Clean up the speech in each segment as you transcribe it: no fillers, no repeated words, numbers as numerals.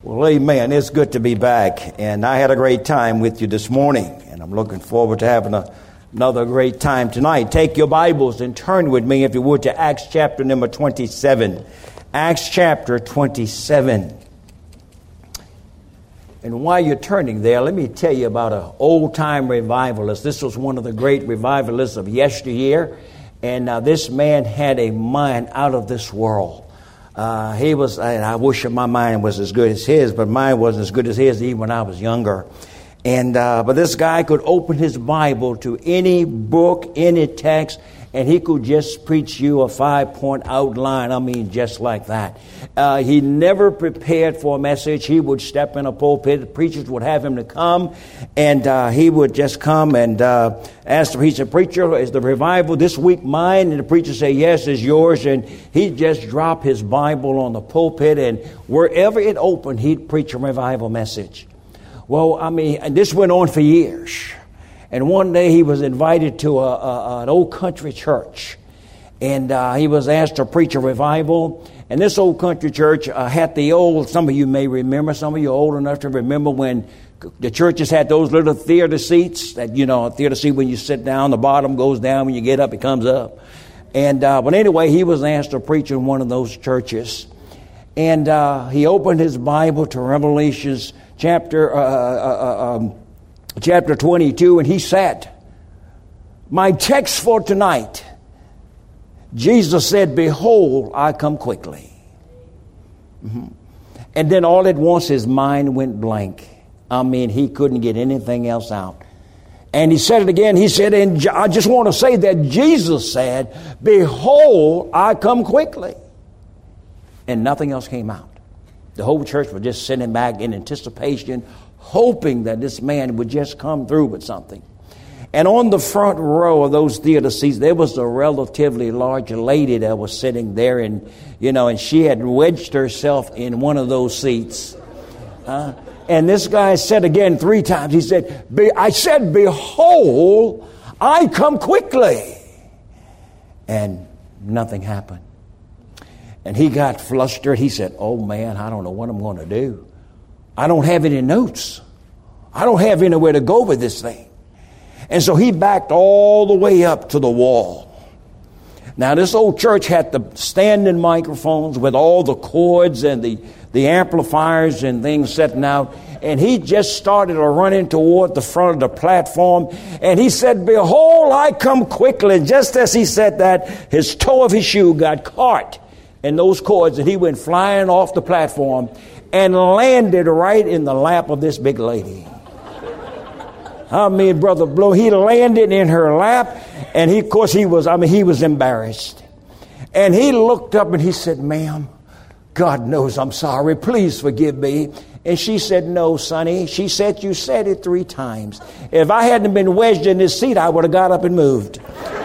Well, amen. It's good to be back. And I had a great time with you this morning. And I'm looking forward to having another great time tonight. Take your Bibles and turn with me, if you would, to Acts chapter number 27. Acts chapter 27. And while you're turning there, let me tell you about an old-time revivalist. This was one of the great revivalists of yesteryear. And this man had a mind out of this world. He was, and I wish my mind was as good as his, but mine wasn't as good as his even when I was younger. And but this guy could open his Bible to any book, any text, and he could just preach you a 5-point outline. I mean, just like that. He never prepared for a message. He would step in a pulpit. The preachers would have him to come, and he would just come and ask the preacher, "Preacher, is the revival this week mine?" And the preacher say, "Yes, it's yours." And he'd just drop his Bible on the pulpit, and wherever it opened, he'd preach a revival message. Well, I mean, and this went on for years. And one day he was invited to an old country church. And he was asked to preach a revival. And this old country church had the old, some of you may remember, some of you are old enough to remember when the churches had those little theater seats that, you know, a theater seat when you sit down, the bottom goes down, when you get up, it comes up. And but anyway, he was asked to preach in one of those churches. And he opened his Bible to Revelations chapter 22, and he said, "My text for tonight, Jesus said, 'Behold, I come quickly.'" And then all at once his mind went blank. I mean, he couldn't get anything else out. And he said it again. He said, "And I just want to say that Jesus said, 'Behold, I come quickly.'" And nothing else came out. The whole church was just sitting back in anticipation, hoping that this man would just come through with something. And on the front row of those theater seats, there was a relatively large lady that was sitting there, and and she had wedged herself in one of those seats. And this guy said again 3 times, he said, "I said, 'Behold, I come quickly.'" And nothing happened. And he got flustered. He said, "Oh man, I don't know what I'm going to do. I don't have any notes. I don't have anywhere to go with this thing." And so he backed all the way up to the wall. Now this old church had the standing microphones with all the cords and the amplifiers and things setting out. And he just started running toward the front of the platform. And he said, "Behold, I come quickly." And just as he said that, his toe of his shoe got caught in those cords, and he went flying off the platform and landed right in the lap of this big lady. I mean, Brother Blow, he landed in her lap, and he was embarrassed. And he looked up and he said, "Ma'am, God knows I'm sorry. Please forgive me." And she said, "No, sonny." She said, "You said it 3 times. If I hadn't been wedged in this seat, I would have got up and moved."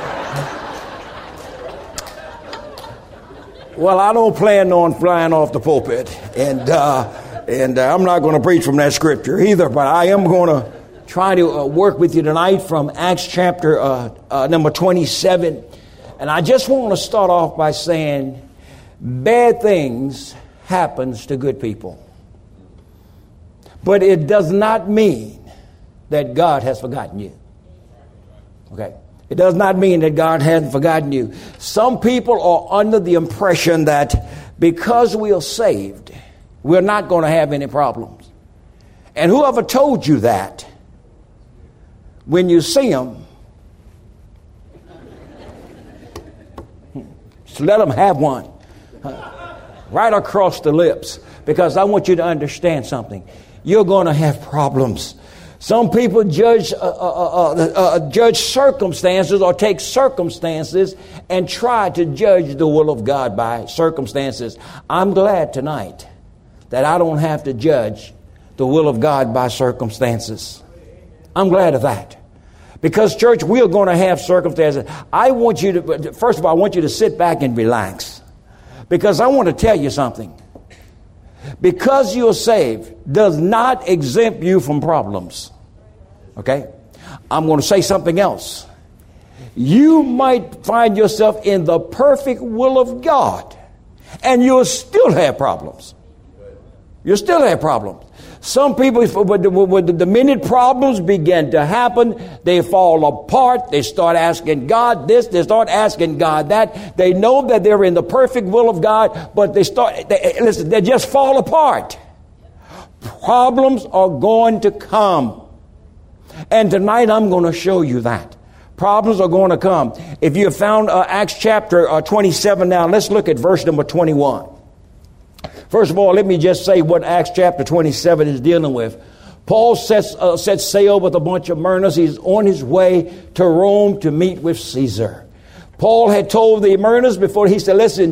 Well, I don't plan on flying off the pulpit, and I'm not going to preach from that scripture either, but I am going to try to work with you tonight from Acts chapter number 27. And I just want to start off by saying bad things happens to good people. But it does not mean that God has forgotten you. Okay? It does not mean that God hasn't forgotten you. Some people are under the impression that because we are saved, we're not going to have any problems. And whoever told you that, when you see them, just let them have one. Right across the lips. Because I want you to understand something. You're going to have problems. Some people judge circumstances or take circumstances and try to judge the will of God by circumstances. I'm glad tonight that I don't have to judge the will of God by circumstances. I'm glad of that. Because, church, we are going to have circumstances. First of all, I want you to sit back and relax. Because I want to tell you something. Because you're saved does not exempt you from problems. Okay? I'm going to say something else. You might find yourself in the perfect will of God, and you'll still have problems. You'll still have problems. Some people, when the minute problems begin to happen, they fall apart. They start asking God this. They start asking God that. They know that they're in the perfect will of God, but they just fall apart. Problems are going to come. And tonight I'm going to show you that. Problems are going to come. If you have found Acts chapter 27 now, let's look at verse number 21. First of all, let me just say what Acts chapter 27 is dealing with. Paul sets sail with a bunch of mariners. He's on his way to Rome to meet with Caesar. Paul had told the mariners before, he said, listen,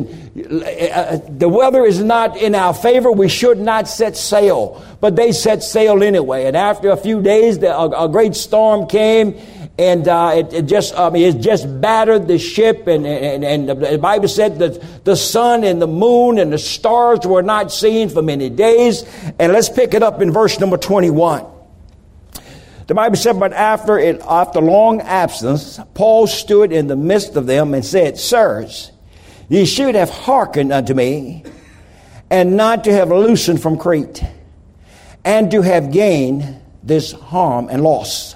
the weather is not in our favor. We should not set sail. But they set sail anyway. And after a few days, a great storm came. And it just battered the ship, and the Bible said that the sun and the moon and the stars were not seen for many days. And let's pick it up in verse number 21. The Bible said, but after long absence, Paul stood in the midst of them and said, Sirs, ye should have hearkened unto me, and not to have loosened from Crete, and to have gained this harm and loss.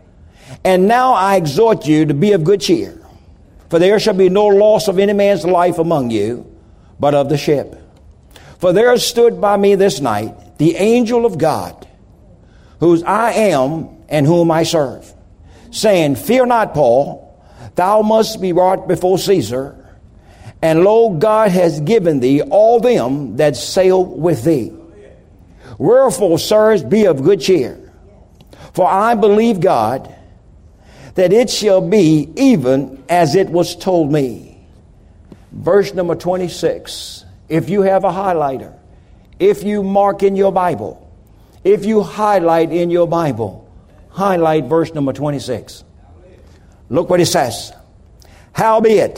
And now I exhort you to be of good cheer, for there shall be no loss of any man's life among you, but of the ship. For there stood by me this night the angel of God, whose I am and whom I serve, saying, Fear not, Paul, thou must be brought before Caesar, and lo, God has given thee all them that sail with thee. Wherefore, sirs, be of good cheer, for I believe God, that it shall be even as it was told me. Verse number 26. If you have a highlighter, if you mark in your Bible, if you highlight in your Bible, highlight verse number 26. Look what it says. Howbeit,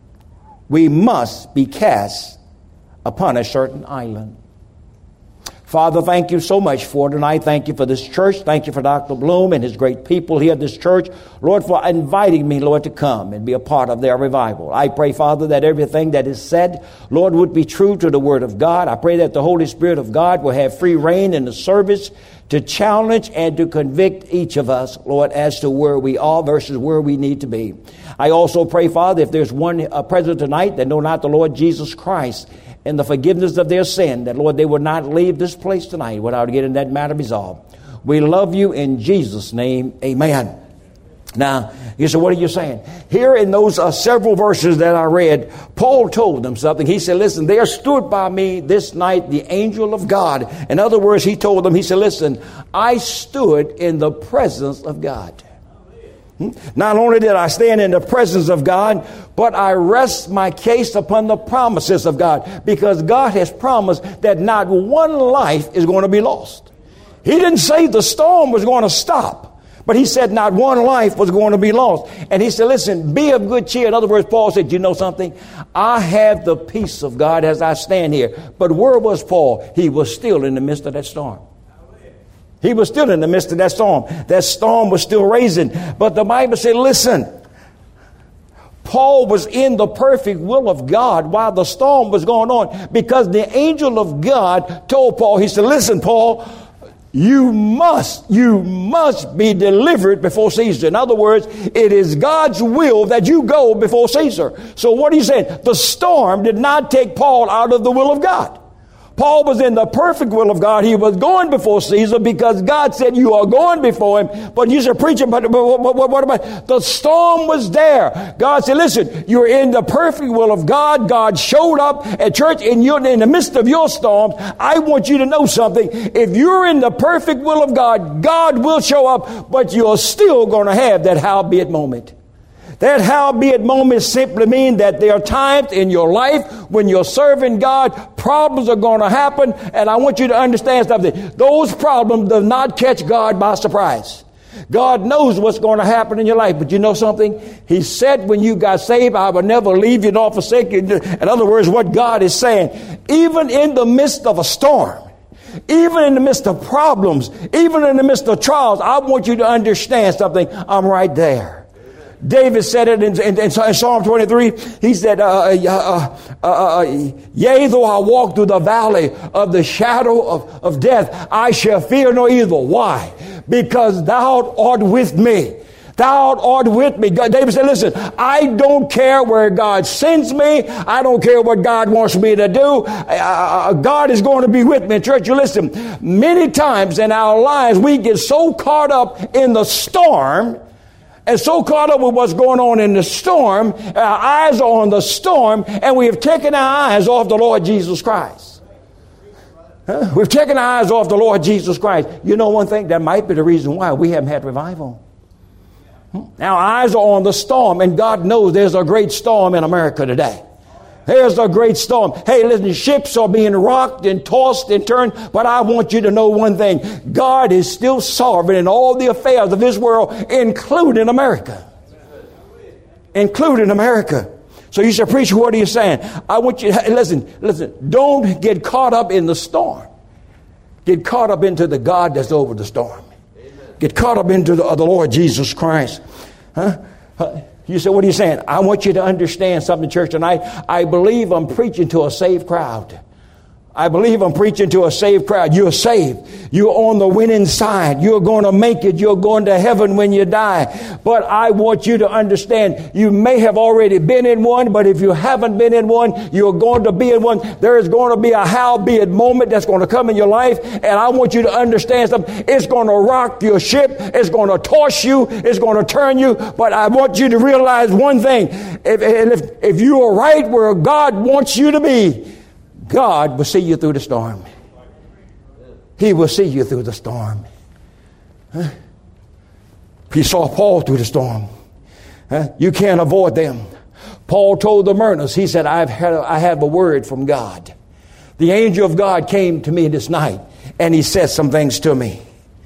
we must be cast upon a certain island. Father, thank you so much for tonight. Thank you for this church. Thank you for Dr. Bloom and his great people here at this church. Lord, for inviting me, Lord, to come and be a part of their revival. I pray, Father, that everything that is said, Lord, would be true to the Word of God. I pray that the Holy Spirit of God will have free reign in the service to challenge and to convict each of us, Lord, as to where we are versus where we need to be. I also pray, Father, if there's one present tonight that know not the Lord Jesus Christ and the forgiveness of their sin, that, Lord, they will not leave this place tonight without getting that matter resolved. We love you in Jesus' name. Amen. Now, you say, what are you saying? Here in those several verses that I read, Paul told them something. He said, listen, there stood by me this night the angel of God. In other words, he told them, he said, listen, I stood in the presence of God. Not only did I stand in the presence of God, but I rest my case upon the promises of God, because God has promised that not one life is going to be lost. He didn't say the storm was going to stop, but he said not one life was going to be lost. And he said, listen, be of good cheer. In other words, Paul said, you know something? I have the peace of God as I stand here. But where was Paul? He was still in the midst of that storm. He was still in the midst of that storm. That storm was still raging. But the Bible said, listen, Paul was in the perfect will of God while the storm was going on, because the angel of God told Paul, he said, listen, Paul, you must be delivered before Caesar. In other words, it is God's will that you go before Caesar. So what he said, the storm did not take Paul out of the will of God. Paul was in the perfect will of God. He was going before Caesar because God said, you are going before him. But you said, preacher, but what about? The storm was there. God said, listen, you're in the perfect will of God. God showed up at church and you're in the midst of your storms. I want you to know something. If you're in the perfect will of God, God will show up, but you're still going to have that howbeit moment. That howbeit moment simply means that there are times in your life when you're serving God, problems are going to happen. And I want you to understand something. Those problems do not catch God by surprise. God knows what's going to happen in your life. But you know something? He said when you got saved, I will never leave you nor forsake you. In other words, what God is saying, even in the midst of a storm, even in the midst of problems, even in the midst of trials, I want you to understand something. I'm right there. David said it in Psalm 23. He said, yea, though I walk through the valley of the shadow of death, I shall fear no evil. Why? Because thou art with me. Thou art with me. David said, listen, I don't care where God sends me. I don't care what God wants me to do. God is going to be with me. Church, you listen, many times in our lives, we get so caught up in the storm and so caught up with what's going on in the storm. Our eyes are on the storm, and we have taken our eyes off the Lord Jesus Christ. We've taken our eyes off the Lord Jesus Christ. You know one thing? That might be the reason why we haven't had revival. Our eyes are on the storm, and God knows there's a great storm in America today. There's a great storm. Hey, listen, ships are being rocked and tossed and turned, but I want you to know one thing. God is still sovereign in all the affairs of this world, including America. Including America. So you say, preacher, what are you saying? I want you to, listen, don't get caught up in the storm. Get caught up into the God that's over the storm. Get caught up into the Lord Jesus Christ. You say, what are you saying? I want you to understand something, church, tonight. I believe I'm preaching to a saved crowd. I believe I'm preaching to a saved crowd. You're saved. You're on the winning side. You're going to make it. You're going to heaven when you die. But I want you to understand, you may have already been in one, but if you haven't been in one, you're going to be in one. There is going to be a howbeit moment that's going to come in your life. And I want you to understand something. It's going to rock your ship. It's going to toss you. It's going to turn you. But I want you to realize one thing. If you are right where God wants you to be, God will see you through the storm. He will see you through the storm. He saw Paul through the storm. You can't avoid them. Paul told the Myrnas, he said, I have a word from God. The angel of God came to me this night, and he said some things to me.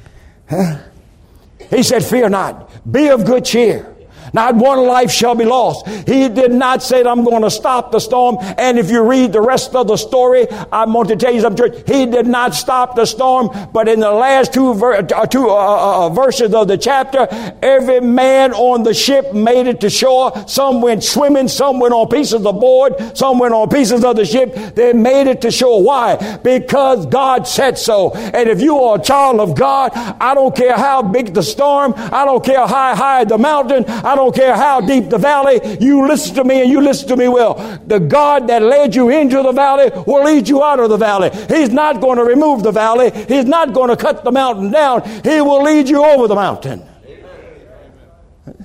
He said, fear not, be of good cheer. Not one life shall be lost. He did not say that I'm going to stop the storm. And if you read the rest of the story, I'm going to tell you something, church. He did not stop the storm. But in the last two verses of the chapter, every man on the ship made it to shore. Some went swimming. Some went on pieces of board. Some went on pieces of the ship. They made it to shore. Why? Because God said so. And if you are a child of God, I don't care how big the storm. I don't care how high the mountain. I don't care how deep the valley. You listen to me and you listen to me well. The God that led you into the valley will lead you out of the valley. He's not going to remove the valley. He's not going to cut the mountain down. He will lead you over the mountain. Amen.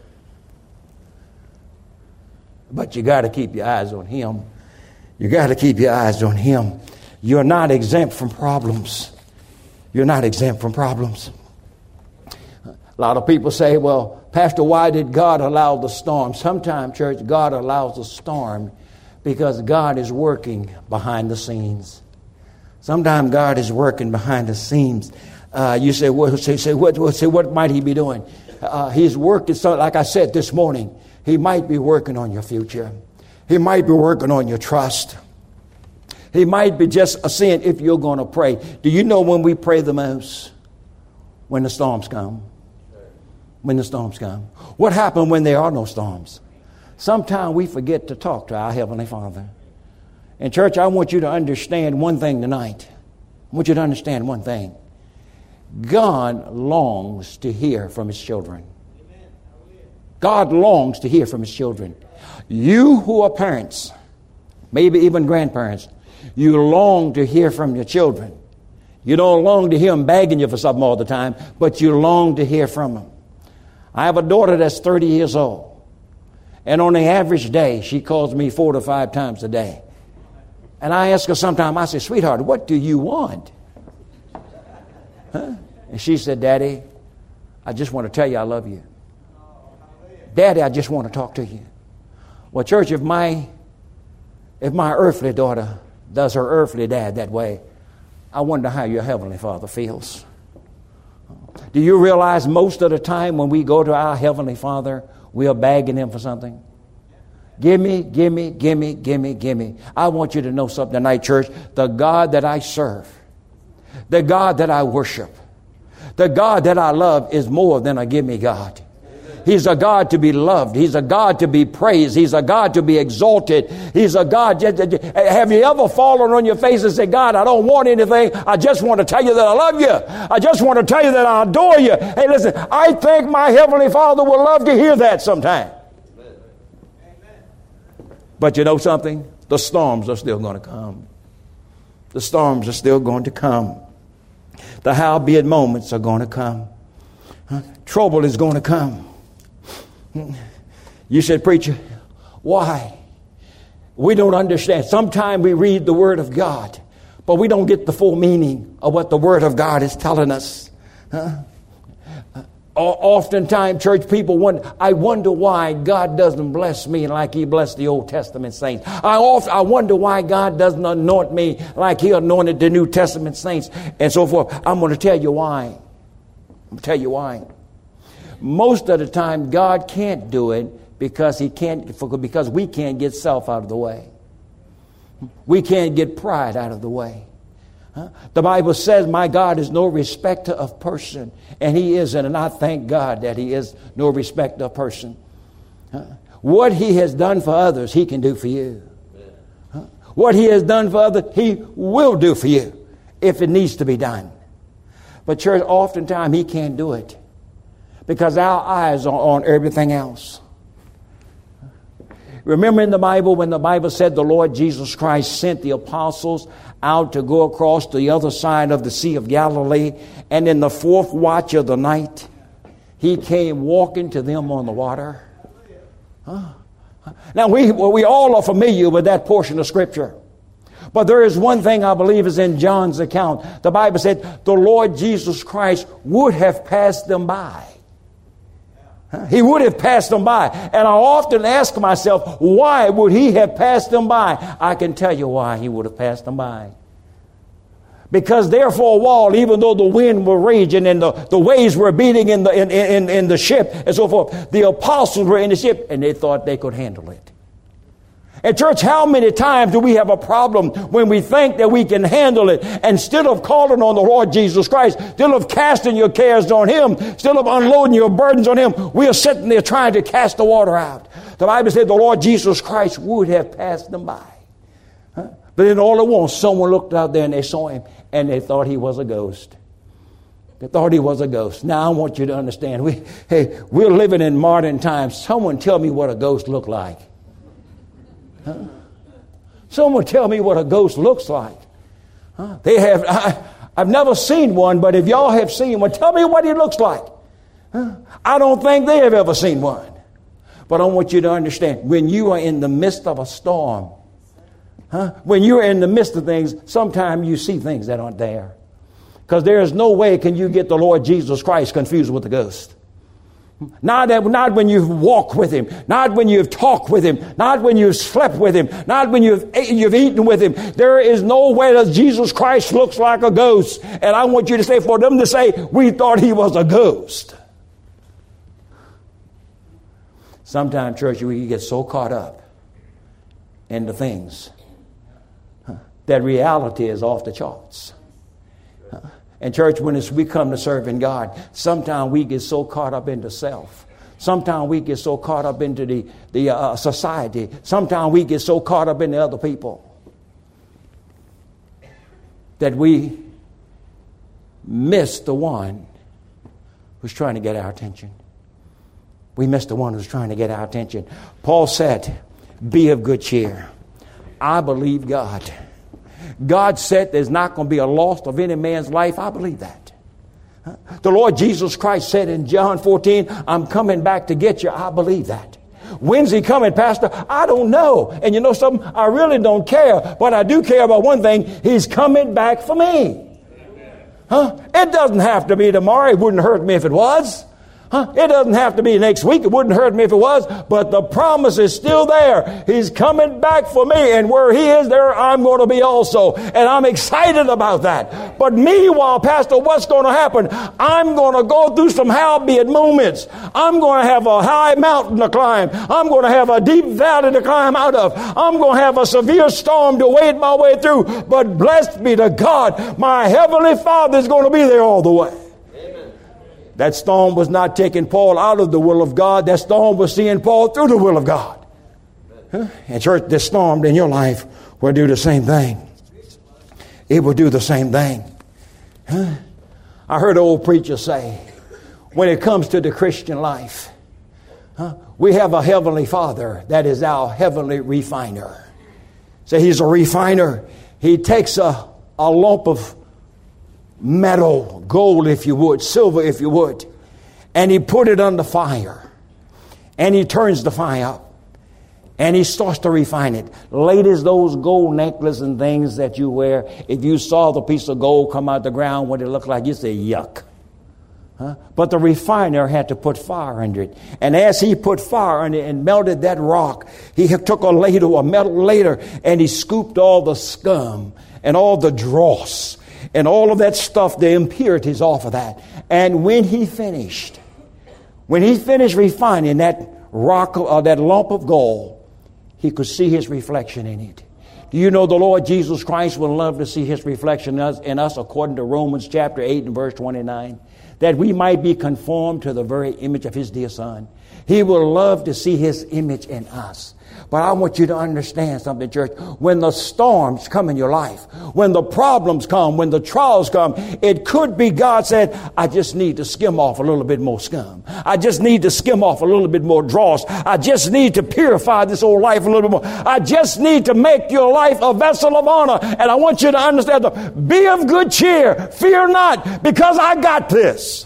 But you got to keep your eyes on Him. You got to keep your eyes on Him. You're not exempt from problems. You're not exempt from problems. A lot of people say, well, Pastor, why did God allow the storm? Sometimes, church, God allows the storm because God is working behind the scenes. Sometimes God is working behind the scenes. You say, what might He be doing? He's working, so like I said this morning, He might be working on your future. He might be working on your trust. He might be just seeing if you're going to pray. Do you know when we pray the most? When the storms come. When the storms come. What happens when there are no storms? Sometimes we forget to talk to our Heavenly Father. And church, I want you to understand one thing tonight. I want you to understand one thing. God longs to hear from His children. God longs to hear from His children. You who are parents, maybe even grandparents, you long to hear from your children. You don't long to hear them begging you for something all the time, but you long to hear from them. I have a daughter that's 30 years old. And on the average day, she calls me 4 to 5 times a day. And I ask her sometime, I say, sweetheart, what do you want? And she said, Daddy, I just want to tell you I love you. Daddy, I just want to talk to you. Well, church, if my earthly daughter does her earthly dad that way, I wonder how your Heavenly Father feels. Do you realize most of the time when we go to our Heavenly Father, we are begging Him for something? Give me, give me, give me, give me, give me. I want you to know something tonight, church. The God that I serve, the God that I worship, the God that I love is more than a give me God. He's a God to be loved. He's a God to be praised. He's a God to be exalted. He's a God. Have you ever fallen on your face and said, God, I don't want anything. I just want to tell you that I love you. I just want to tell you that I adore you. Hey, listen, I think my Heavenly Father would love to hear that sometime. But you know something? The storms are still going to come. The storms are still going to come. The howbeit moments are going to come. Trouble is going to come. You said, preacher, why? We don't understand. Sometimes we read the Word of God, but we don't get the full meaning of what the Word of God is telling us. Oftentimes, church people wonder, I wonder why God doesn't bless me like He blessed the Old Testament saints. I wonder why God doesn't anoint me like He anointed the New Testament saints and so forth. I'm going to tell you why. I'm going to tell you why. Most of the time, God can't do it because we can't get self out of the way. We can't get pride out of the way. The Bible says, my God is no respecter of person. And He isn't. And I thank God that He is no respecter of person. What He has done for others, He can do for you. What He has done for others, He will do for you if it needs to be done. But church, oftentimes He can't do it because our eyes are on everything else. Remember in the Bible when the Bible said the Lord Jesus Christ sent the apostles out to go across the other side of the Sea of Galilee, and in the fourth watch of the night, He came walking to them on the water. Now we all are familiar with that portion of Scripture. But there is one thing I believe is in John's account. The Bible said the Lord Jesus Christ would have passed them by. He would have passed them by. And I often ask myself, why would He have passed them by? I can tell you why He would have passed them by. Because there for a while, even though the wind were raging and the waves were beating in the ship and so forth, the apostles were in the ship and they thought they could handle it. And church, how many times do we have a problem when we think that we can handle it? Instead of calling on the Lord Jesus Christ, instead of casting your cares on Him, instead of unloading your burdens on Him, we are sitting there trying to cast the water out. The Bible said the Lord Jesus Christ would have passed them by. But then all at once, someone looked out there and they saw Him and they thought He was a ghost. They thought He was a ghost. Now I want you to understand, we're living in modern times. Someone tell me what a ghost looked like. Someone tell me what a ghost looks like. I've never seen one, but if y'all have seen one, tell me what he looks like. I don't think they have ever seen one. But I want you to understand, when you are in the midst of a storm, when you're in the midst of things, sometimes you see things that aren't there. Because there is no way can you get the Lord Jesus Christ confused with a ghost. Not when you've walked with Him, not when you've talked with Him, not when you've slept with Him, not when you've eaten with Him. There is no way that Jesus Christ looks like a ghost. And I want you to say, for them to say, we thought He was a ghost. Sometimes, church, we get so caught up in the things that reality is off the charts. And church, when we come to serving God, sometimes we get so caught up into self. Sometimes we get so caught up into the society. Sometimes we get so caught up in the other people that we miss the one who's trying to get our attention. We miss the one who's trying to get our attention. Paul said, be of good cheer. I believe God. God said there's not going to be a loss of any man's life. I believe that. The Lord Jesus Christ said in John 14, I'm coming back to get you. I believe that. When's He coming, Pastor? I don't know. And you know something? I really don't care. But I do care about one thing. He's coming back for me. It doesn't have to be tomorrow. It wouldn't hurt me if it was. It doesn't have to be next week. It wouldn't hurt me if it was. But the promise is still there. He's coming back for me. And where He is, there I'm going to be also. And I'm excited about that. But meanwhile, Pastor, what's going to happen? I'm going to go through some howbeit moments. I'm going to have a high mountain to climb. I'm going to have a deep valley to climb out of. I'm going to have a severe storm to wade my way through. But blessed be to God, my Heavenly Father is going to be there all the way. That storm was not taking Paul out of the will of God. That storm was seeing Paul through the will of God. And church, this storm in your life will do the same thing. It will do the same thing. I heard an old preacher say, when it comes to the Christian life, we have a heavenly Father that is our heavenly refiner. So he's a refiner. He takes a lump of metal, gold if you would, silver if you would, and he put it under fire. And he turns the fire up. And he starts to refine it. Ladies, those gold necklaces and things that you wear, if you saw the piece of gold come out the ground, what it looked like, you say, yuck. But the refiner had to put fire under it. And as he put fire under it and melted that rock, he took a ladle, a metal ladle, and he scooped all the scum and all the dross and all of that stuff, the impurities off of that. And when he finished refining that rock or that lump of gold, he could see his reflection in it. Do you know the Lord Jesus Christ would love to see his reflection in us according to Romans chapter 8 and verse 29? That we might be conformed to the very image of his dear Son. He will love to see his image in us. But I want you to understand something, church. When the storms come in your life, when the problems come, when the trials come, it could be God said, I just need to skim off a little bit more scum. I just need to skim off a little bit more dross. I just need to purify this old life a little bit more. I just need to make your life a vessel of honor. And I want you to understand, be of good cheer. Fear not, because I got this.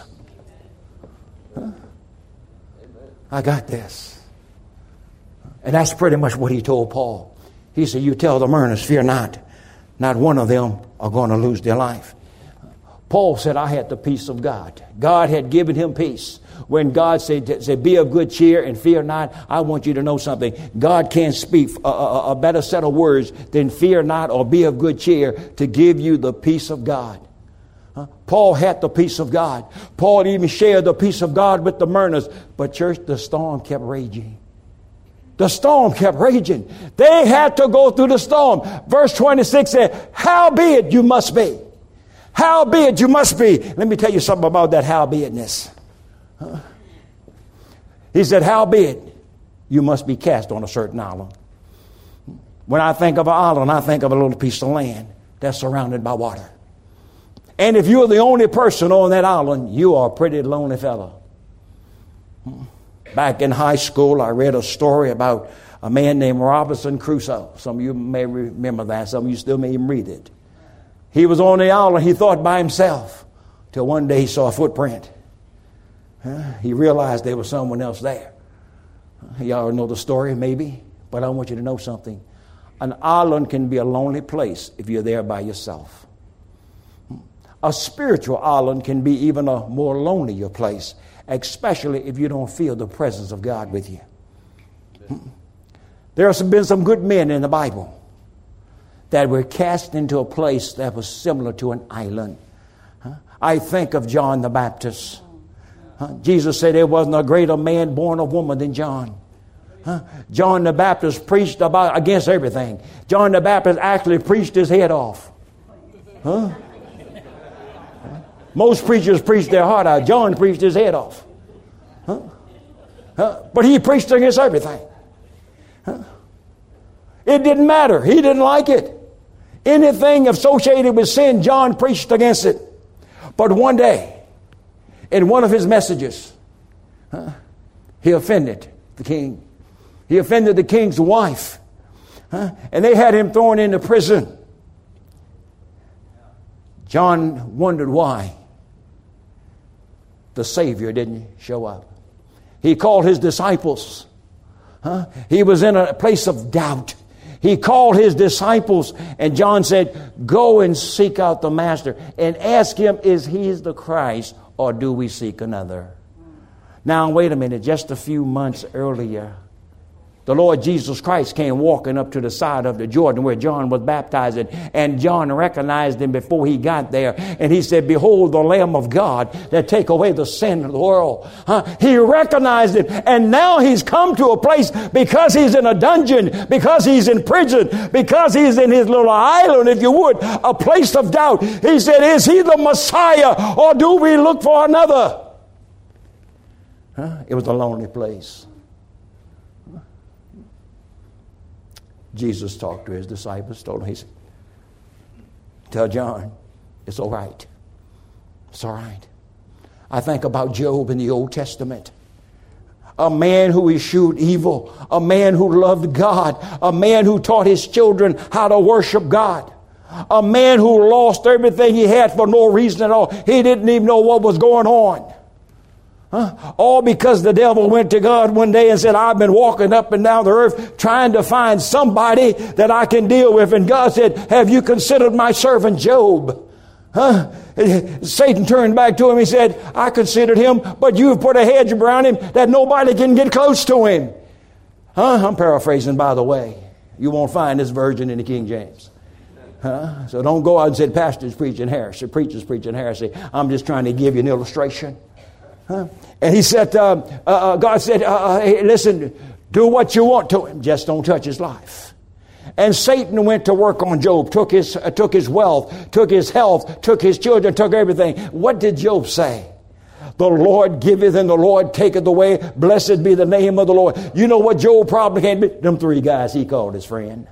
I got this. And that's pretty much what he told Paul. He said, you tell the mariners, fear not. Not one of them are going to lose their life. Paul said, I had the peace of God. God had given him peace. When God said, be of good cheer and fear not, I want you to know something. God can't speak a better set of words than fear not or be of good cheer to give you the peace of God. Paul had the peace of God. Paul even shared the peace of God with the mariners. But church, the storm kept raging. The storm kept raging. They had to go through the storm. Verse 26 said, howbeit you must be. Howbeit you must be. Let me tell you something about that howbeitness. He said, howbeit you must be cast on a certain island. When I think of an island, I think of a little piece of land that's surrounded by water. And if you're the only person on that island, you are a pretty lonely fellow. Back in high school, I read a story about a man named Robinson Crusoe. Some of you may remember that. Some of you still may even read it. He was on the island. He thought by himself till one day he saw a footprint. He realized there was someone else there. Y'all know the story maybe, but I want you to know something. An island can be a lonely place if you're there by yourself. A spiritual island can be even a more lonelier place, especially if you don't feel the presence of God with you. There have been some good men in the Bible that were cast into a place that was similar to an island. I think of John the Baptist. Jesus said there wasn't a greater man born of woman than John. John the Baptist preached against everything. John the Baptist actually preached his head off. Most preachers preach their heart out. John preached his head off. But he preached against everything. It didn't matter. He didn't like it. Anything associated with sin, John preached against it. But one day, in one of his messages, he offended the king. He offended the king's wife. And they had him thrown into prison. John wondered why the Savior didn't show up. He called his disciples. He was in a place of doubt. He called his disciples, and John said, go and seek out the Master and ask him, is he the Christ, or do we seek another? Now, wait a minute. Just a few months earlier, the Lord Jesus Christ came walking up to the side of the Jordan where John was baptizing, and John recognized him before he got there. And he said, behold, the Lamb of God that take away the sin of the world. He recognized him, and now he's come to a place because he's in a dungeon, because he's in prison, because he's in his little island, if you would, a place of doubt. He said, is he the Messiah, or do we look for another? It was a lonely place. Jesus talked to his disciples, told him, he said, tell John, it's all right. It's all right. I think about Job in the Old Testament. A man who eschewed evil. A man who loved God. A man who taught his children how to worship God. A man who lost everything he had for no reason at all. He didn't even know what was going on. All because the devil went to God one day and said, I've been walking up and down the earth trying to find somebody that I can deal with. And God said, have you considered my servant Job? Satan turned back to him. He said, I considered him, but you've put a hedge around him that nobody can get close to him. I'm paraphrasing, by the way. You won't find this version in the King James. So don't go out and say, pastor's preaching heresy, preacher's preaching heresy. I'm just trying to give you an illustration. And he said, God said, hey, listen, do what you want to him. Just don't touch his life. And Satan went to work on Job, took his wealth, took his health, took his children, took everything. What did Job say? The Lord giveth and the Lord taketh away. Blessed be the name of the Lord. You know what Job probably can't be? Them three guys he called his friend.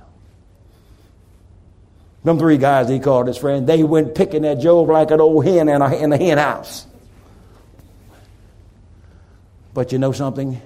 Them three guys he called his friend. They went picking at Job like an old hen in a hen house. But you know something?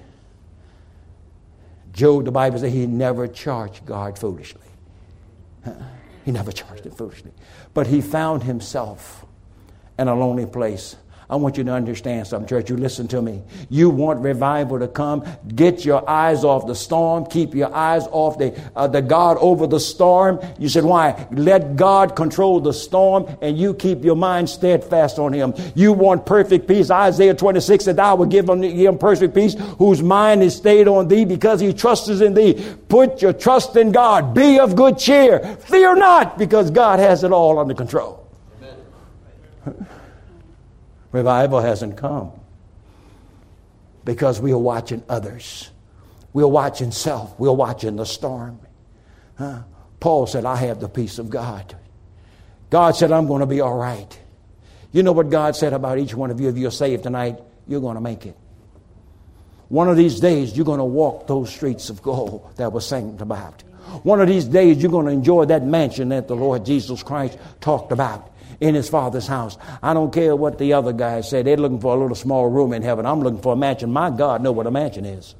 Job, the Bible says, he never charged God foolishly. He never charged him foolishly. But he found himself in a lonely place. I want you to understand something, church. You listen to me. You want revival to come. Get your eyes off the storm. Keep your eyes off the God over the storm. You said, why? Let God control the storm and you keep your mind steadfast on him. You want perfect peace. Isaiah 26 said, I will give him perfect peace whose mind is stayed on thee because he trusts in thee. Put your trust in God. Be of good cheer. Fear not because God has it all under control. Amen. Revival hasn't come because we are watching others. We are watching self. We are watching the storm. Paul said, I have the peace of God. God said, I'm going to be all right. You know what God said about each one of you? If you're saved tonight, you're going to make it. One of these days, you're going to walk those streets of gold that we're singing about. One of these days, you're going to enjoy that mansion that the Lord Jesus Christ talked about in his Father's house. I don't care what the other guys say. They're looking for a little small room in heaven. I'm looking for a mansion. My God knows what a mansion is.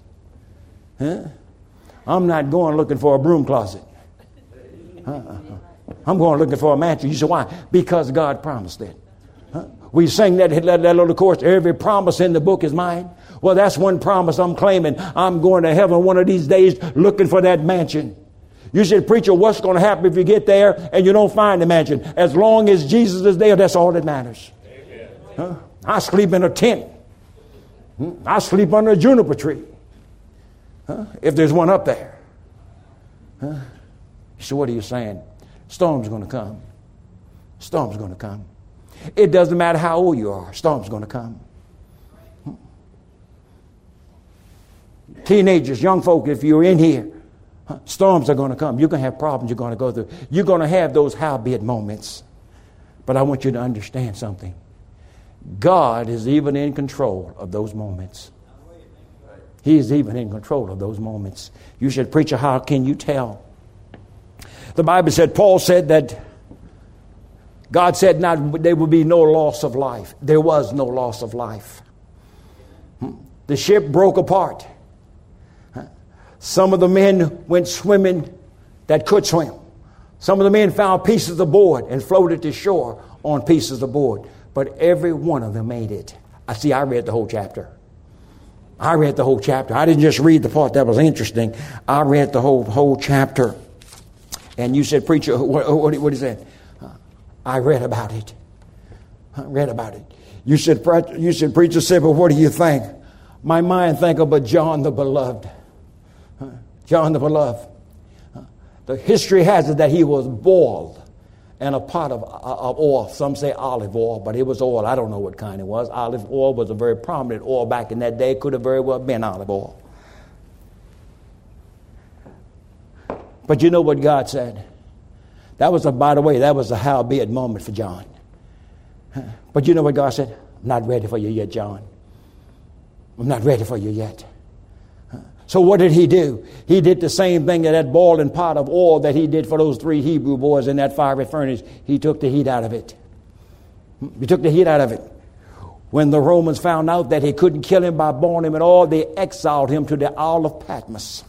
I'm not going looking for a broom closet. I'm going looking for a mansion. You say, why? Because God promised it. We sing that little chorus, every promise in the book is mine. Well, that's one promise I'm claiming. I'm going to heaven one of these days looking for that mansion. You said, preacher, what's going to happen if you get there and you don't find the mansion? As long as Jesus is there, that's all that matters. I sleep in a tent. I sleep under a juniper tree. If there's one up there. So what are you saying? Storm's going to come. Storm's going to come. It doesn't matter how old you are. Storm's going to come. Teenagers, young folk, if you're in here, storms are going to come. You're going to have problems you're going to go through. You're going to have those howbeit moments. But I want you to understand something. God is even in control of those moments. He is even in control of those moments. You said, preacher, how can you tell? The Bible said, Paul said that God said not there would be no loss of life. There was no loss of life. The ship broke apart. Some of the men went swimming that could swim. Some of the men found pieces of board and floated to shore on pieces of board. But every one of them made it. I read the whole chapter. I didn't just read the part that was interesting. I read the whole chapter. And you said, preacher, what is that? I read about it. You said, preacher said, but what do you think? My mind think about John the Beloved. John the Beloved. The history has it that he was boiled in a pot of oil. Some say olive oil, but it was oil. I don't know what kind it was. Olive oil was a very prominent oil back in that day. It could have very well been olive oil. But you know what God said? That was a howbeit moment for John. But you know what God said? I'm not ready for you yet, John. I'm not ready for you yet. So what did he do? He did the same thing to that boiling pot of oil that he did for those 3 Hebrew boys in that fiery furnace. He took the heat out of it. He took the heat out of it. When the Romans found out that he couldn't kill him by burning him at all, they exiled him to the Isle of Patmos.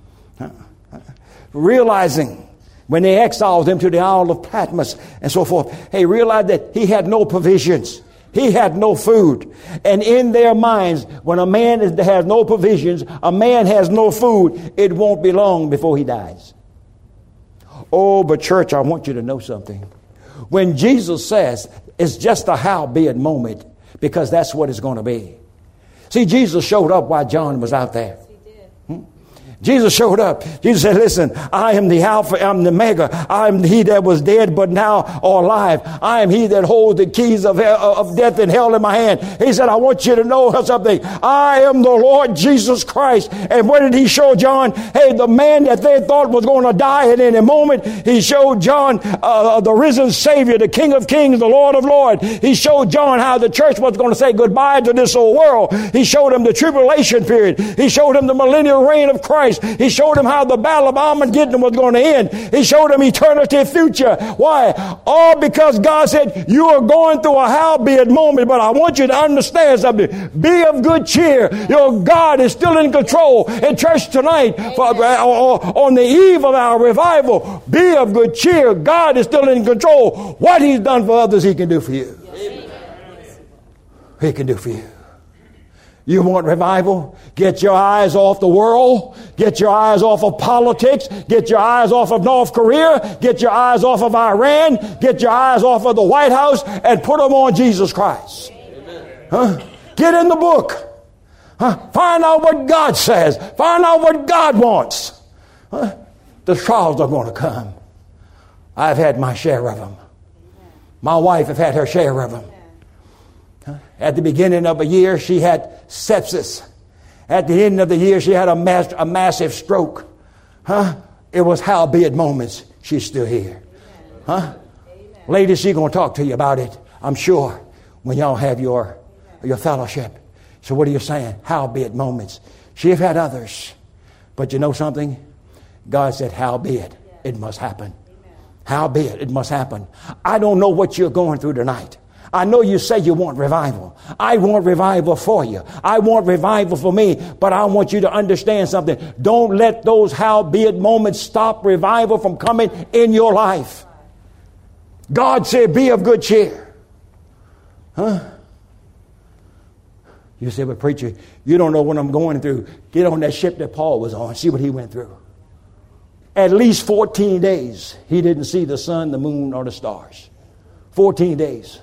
Realizing when they exiled him to the Isle of Patmos and so forth, he realized that he had no provisions. He had no food. And in their minds, when a man has no provisions, a man has no food, it won't be long before he dies. Oh, but church, I want you to know something. When Jesus says it's just a howbeit moment, because that's what it's going to be. See, Jesus showed up while John was out there. Jesus showed up. Jesus said, listen, I am the Alpha, I'm the Omega. I am he that was dead but now are alive. I am he that holds the keys of death and hell in my hand. He said, I want you to know something. I am the Lord Jesus Christ. And what did he show John? Hey, the man that they thought was going to die at any moment, he showed John the risen Savior, the King of Kings, the Lord of Lords. He showed John how the church was going to say goodbye to this old world. He showed him the tribulation period. He showed him the millennial reign of Christ. He showed him how the battle of Armageddon was going to end. He showed him eternity future. Why? All because God said, you are going through a howbeit moment, but I want you to understand something. Be of good cheer. Your God is still in control. In church tonight, on the eve of our revival, be of good cheer. God is still in control. What he's done for others, he can do for you. He can do for you. You want revival? Get your eyes off the world. Get your eyes off of politics. Get your eyes off of North Korea. Get your eyes off of Iran. Get your eyes off of the White House and put them on Jesus Christ. Get in the book. Find out what God says. Find out what God wants. The trials are going to come. I've had my share of them. My wife has had her share of them. At the beginning of a year, she had sepsis. At the end of the year, she had a massive stroke. It was howbeit moments. She's still here. Ladies, she's going to talk to you about it, I'm sure, when y'all have your fellowship. So what are you saying? Howbeit moments. She have had others. But you know something? God said, howbeit, it must happen. Howbeit, it must happen. I don't know what you're going through tonight. I know you say you want revival. I want revival for you. I want revival for me. But I want you to understand something. Don't let those howbeit moments stop revival from coming in your life. God said, be of good cheer. You say, but preacher, you don't know what I'm going through. Get on that ship that Paul was on. See what he went through. At least 14 days, he didn't see the sun, the moon, or the stars. 14 days.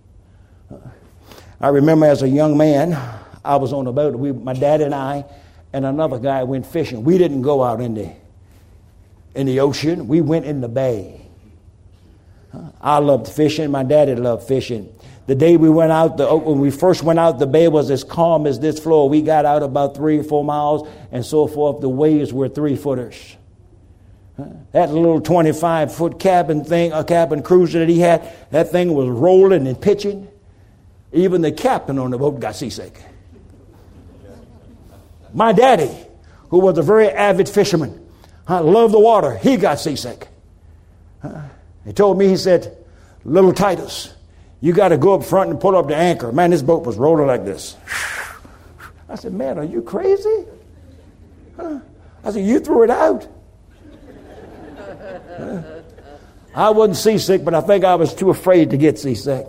I remember as a young man, I was on a boat. My dad and I and another guy went fishing. We didn't go out in the ocean. We went in the bay. I loved fishing. My daddy loved fishing. The day we went out, when we first went out, the bay was as calm as this floor. We got out about 3 or 4 miles and so forth. The waves were 3-footers. That little 25-foot cabin cruiser that he had, that thing was rolling and pitching. Even the captain on the boat got seasick. My daddy, who was a very avid fisherman, loved the water, he got seasick. He told me, he said, little Titus, you got to go up front and pull up the anchor. Man, this boat was rolling like this. I said, man, are you crazy? I said, you threw it out. I wasn't seasick, but I think I was too afraid to get seasick.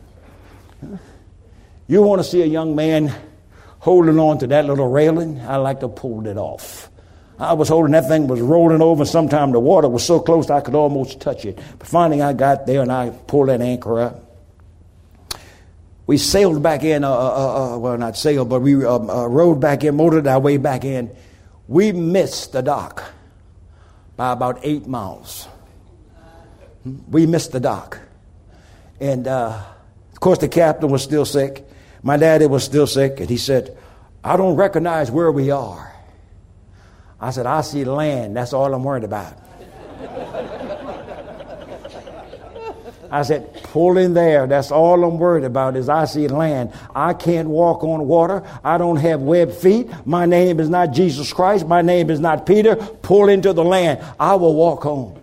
You want to see a young man holding on to that little railing? I like to pull it off. I was holding that thing, was rolling over. Sometimes the water was so close I could almost touch it. But finally I got there and I pulled that anchor up. We sailed back in, well, not sailed, but we rowed back in, motored our way back in. We missed the dock by about 8 miles. We missed the dock. And, of course, the captain was still sick. My daddy was still sick. And he said, I don't recognize where we are. I said, I see land. That's all I'm worried about. I said, pull in there. That's all I'm worried about is I see land. I can't walk on water. I don't have webbed feet. My name is not Jesus Christ. My name is not Peter. Pull into the land. I will walk home.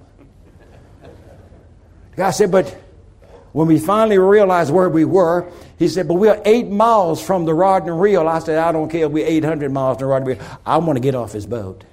God said, but when we finally realized where we were, he said, but we're 8 miles from the rod and reel. I said, I don't care if we're 800 miles from the rod and reel. I want to get off his boat.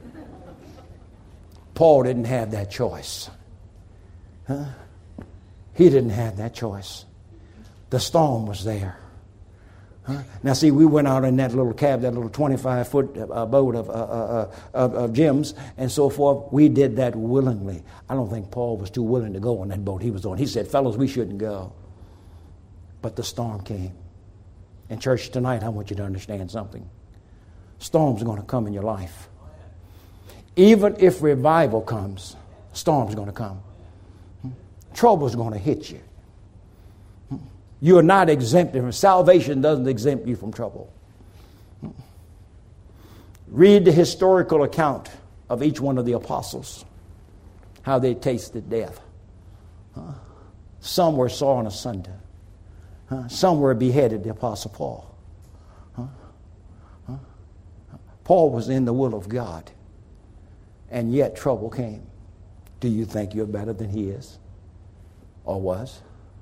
Paul didn't have that choice. Huh? He didn't have that choice. The storm was there. Huh? Now, see, we went out in that little cab, that little 25-foot boat of Jim's and so forth. We did that willingly. I don't think Paul was too willing to go on that boat he was on. He said, fellows, we shouldn't go. But the storm came. In church tonight, I want you to understand something. Storms are going to come in your life. Even if revival comes, storms are going to come. Trouble is going to hit you. You are not exempt. Salvation doesn't exempt you from trouble. Read the historical account of each one of the apostles, how they tasted death. Some were sawn asunder. Some were beheaded, the Apostle Paul. Paul was in the will of God, and yet trouble came. Do you think you're better than he is? Or was?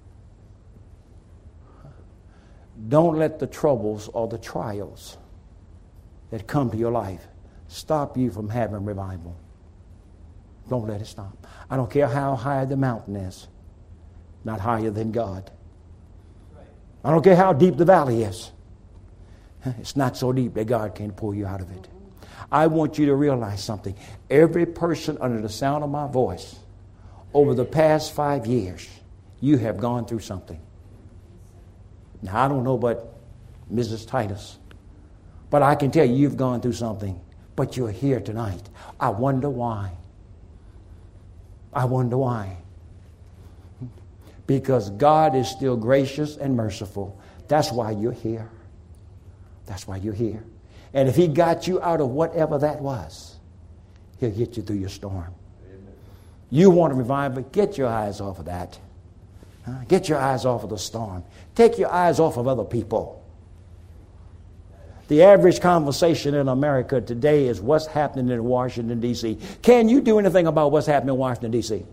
Don't let the troubles or the trials that come to your life stop you from having revival. Don't let it stop. I don't care how high the mountain is, not higher than God. I don't care how deep the valley is. It's not so deep that God can't pull you out of it. I want you to realize something. Every person under the sound of my voice, over the past 5 years, you have gone through something. Now, I don't know about Mrs. Titus, but I can tell you, you've gone through something, but you're here tonight. I wonder why. I wonder why. Because God is still gracious and merciful. That's why you're here. That's why you're here. And if he got you out of whatever that was, he'll get you through your storm. Amen. You want to revive it, get your eyes off of that. Get your eyes off of the storm. Take your eyes off of other people. The average conversation in America today is what's happening in Washington, D.C. Can you do anything about what's happening in Washington, D.C.?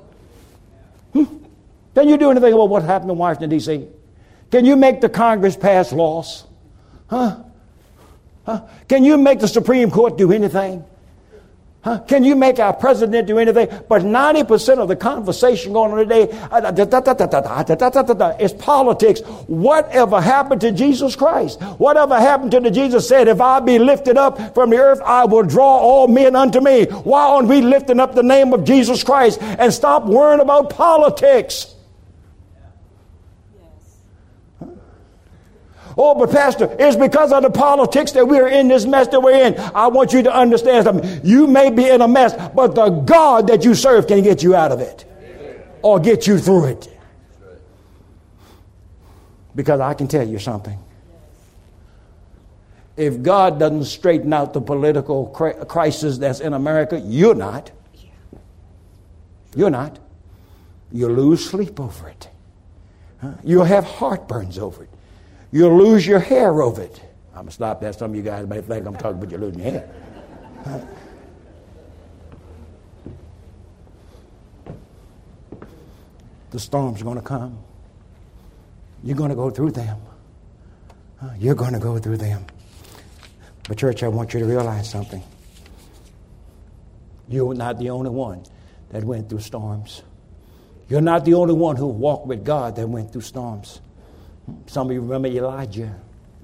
Can you do anything about what's happening in Washington, D.C.? Can you make the Congress pass laws? Can you make the Supreme Court do anything? Can you make our president do anything? But 90% of the conversation going on today is politics. Whatever happened to Jesus Christ? Whatever happened to the Jesus said, if I be lifted up from the earth, I will draw all men unto me. Why aren't we lifting up the name of Jesus Christ and stop worrying about politics? Oh, but Pastor, it's because of the politics that we're in this mess that we're in. I want you to understand something. You may be in a mess, but the God that you serve can get you out of it. Amen. Or get you through it. Because I can tell you something. If God doesn't straighten out the political crisis that's in America, you're not. You're not. You'll lose sleep over it. You'll have heartburns over it. You'll lose your hair over it. I'm going to stop that. Some of you guys may think I'm talking about you losing your hair. The storms are going to come. You're going to go through them. You're going to go through them. But church, I want you to realize something. You're not the only one that went through storms. You're not the only one who walked with God that went through storms. Some of you remember Elijah.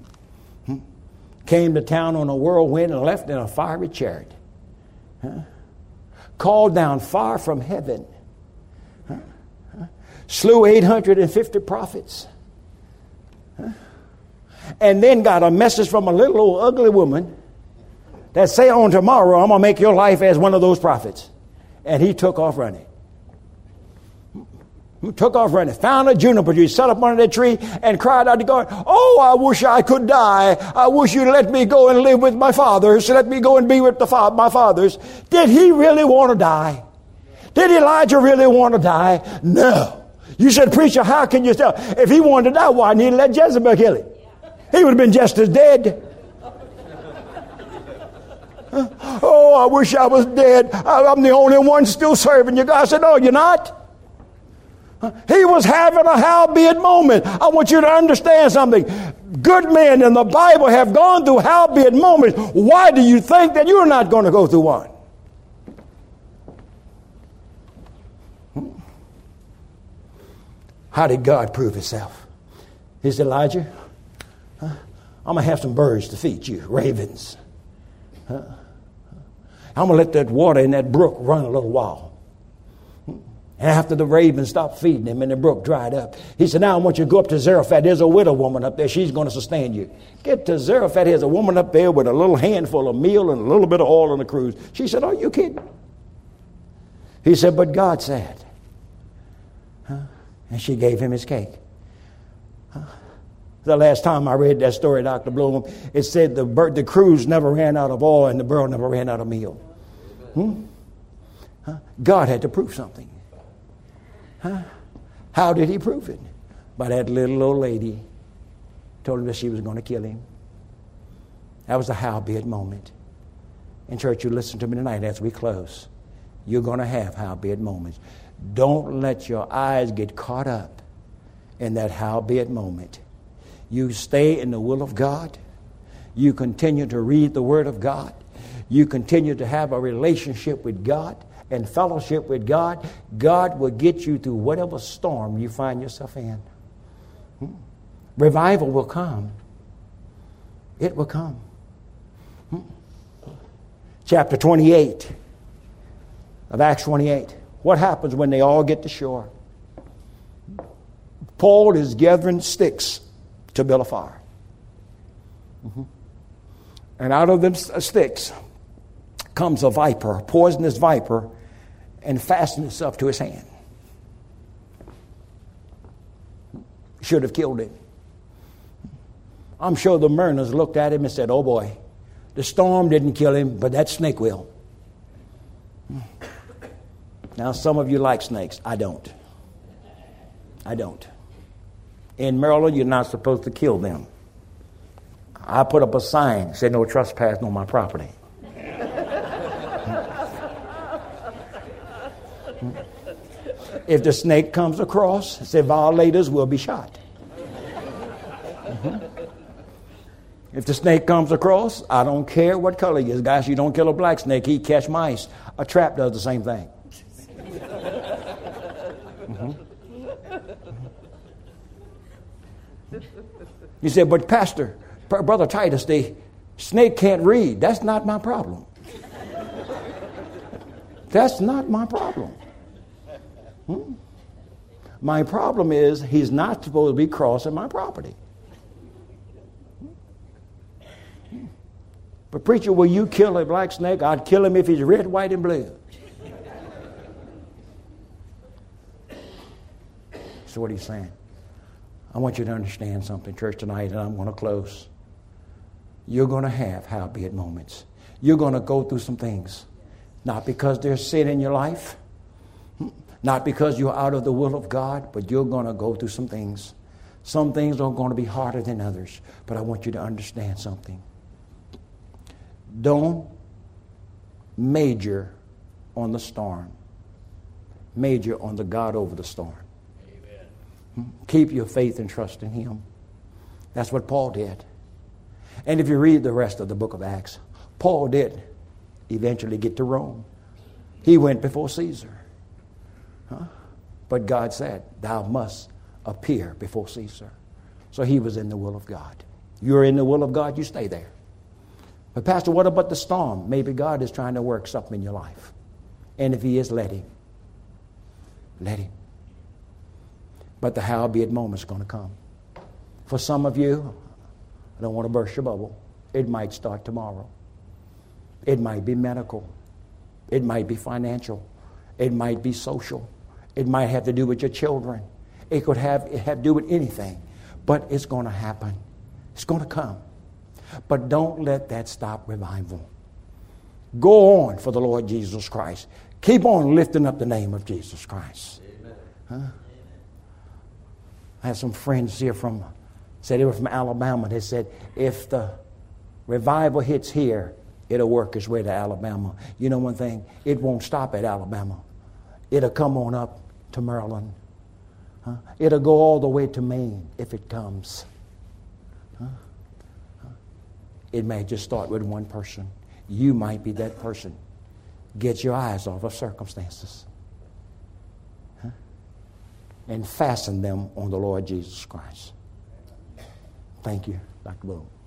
Came to town on a whirlwind and left in a fiery chariot. Called down fire from heaven. Slew 850 prophets. And then got a message from a little old ugly woman that say on tomorrow, I'm going to make your life as one of those prophets. And he took off running. Took off running, found a juniper tree, sat up under that tree and cried out to God, oh, I wish I could die. I wish you'd let me go and live with my fathers. Let me go and be with my fathers. Did he really want to die? Did Elijah really want to die? No. You said, preacher, how can you tell? If he wanted to die, why didn't he let Jezebel kill him? He would have been just as dead. Oh, I wish I was dead. I'm the only one still serving you. God said, no, you're not. He was having a howbeit moment. I want you to understand something. Good men in the Bible have gone through howbeit moments. Why do you think that you're not going to go through one? How did God prove himself? He said, Elijah, I'm going to have some birds to feed you, ravens. I'm going to let that water in that brook run a little while. And after the ravens stopped feeding him and the brook dried up, he said, now I want you to go up to Zarephath. There's a widow woman up there. She's going to sustain you. Get to Zarephath. There's a woman up there with a little handful of meal and a little bit of oil on the cruse. She said, are you kidding? He said, but God said. And she gave him his cake. The last time I read that story, Dr. Bloom, it said the cruse never ran out of oil and the bird never ran out of meal. God had to prove something. How did he prove it? By that little old lady told him that she was going to kill him. That was a howbeit moment. And church, you listen to me tonight as we close. You're going to have howbeit moments. Don't let your eyes get caught up in that howbeit moment. You stay in the will of God. You continue to read the Word of God. You continue to have a relationship with God and fellowship with God. God will get you through whatever storm you find yourself in. Revival will come. It will come. Chapter 28 of Acts 28. What happens when they all get to shore? Paul is gathering sticks to build a fire. And out of them sticks comes a viper, a poisonous viper, and fastens itself to his hand. Should have killed him. I'm sure the mariners looked at him and said, oh boy, the storm didn't kill him, but that snake will. Now, some of you like snakes. I don't. I don't. In Maryland, you're not supposed to kill them. I put up a sign, said no trespassing on my property. If the snake comes across, it said violators will be shot. If the snake comes across, I don't care what color he is. Guys, you don't kill a black snake, he catch mice. A trap does the same thing. You said, but Pastor, Brother Titus, the snake can't read. That's not my problem. That's not my problem. My problem is he's not supposed to be crossing my property. But preacher, will you kill a black snake? I'd kill him if he's red, white, and blue. So what are you saying? I want you to understand something, church, tonight, and I'm going to close. You're going to have howbeit moments. You're going to go through some things. Not because there's sin in your life. Not because you're out of the will of God, but you're going to go through some things. Some things are going to be harder than others. But I want you to understand something. Don't major on the storm. Major on the God over the storm. Keep your faith and trust in Him. That's what Paul did. And if you read the rest of the book of Acts, Paul did eventually get to Rome. He went before Caesar. But God said, thou must appear before Caesar. So he was in the will of God. You're in the will of God, you stay there. But Pastor, what about the storm? Maybe God is trying to work something in your life. And if He is, let Him. Let Him. But the howbeit moment is going to come. For some of you, I don't want to burst your bubble. It might start tomorrow. It might be medical. It might be financial. It might be social. It might have to do with your children. It could have to do with anything. But it's going to happen. It's going to come. But don't let that stop revival. Go on for the Lord Jesus Christ. Keep on lifting up the name of Jesus Christ. I have some friends here said they were from Alabama. They said, if the revival hits here, it'll work its way to Alabama. You know one thing? It won't stop at Alabama. It'll come on up to Maryland. It'll go all the way to Maine if it comes. It may just start with one person. You might be that person. Get your eyes off of circumstances. And fasten them on the Lord Jesus Christ. Thank you, Dr. Boone.